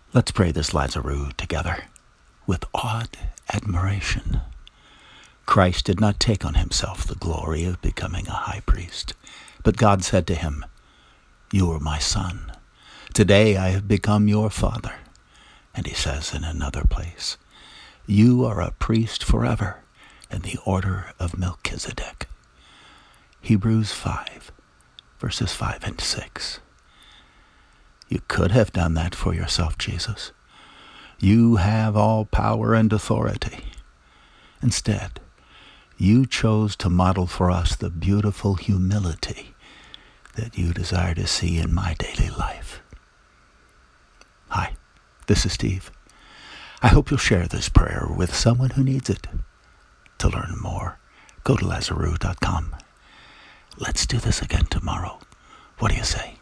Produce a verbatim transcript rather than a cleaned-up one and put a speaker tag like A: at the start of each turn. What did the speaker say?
A: Let's pray this Lazarus together with awed admiration. Christ did not take on himself the glory of becoming a high priest, but God said to him, "You are my son. Today I have become your father." And he says in another place, "You are a priest forever in the order of Melchizedek." Hebrews five, verses five and six. You could have done that for yourself, Jesus. You have all power and authority. Instead, you chose to model for us the beautiful humility that you desire to see in my daily life. Hi, this is Steve. I hope you'll share this prayer with someone who needs it. To learn more, go to Lazarus dot com. Let's do this again tomorrow. What do you say?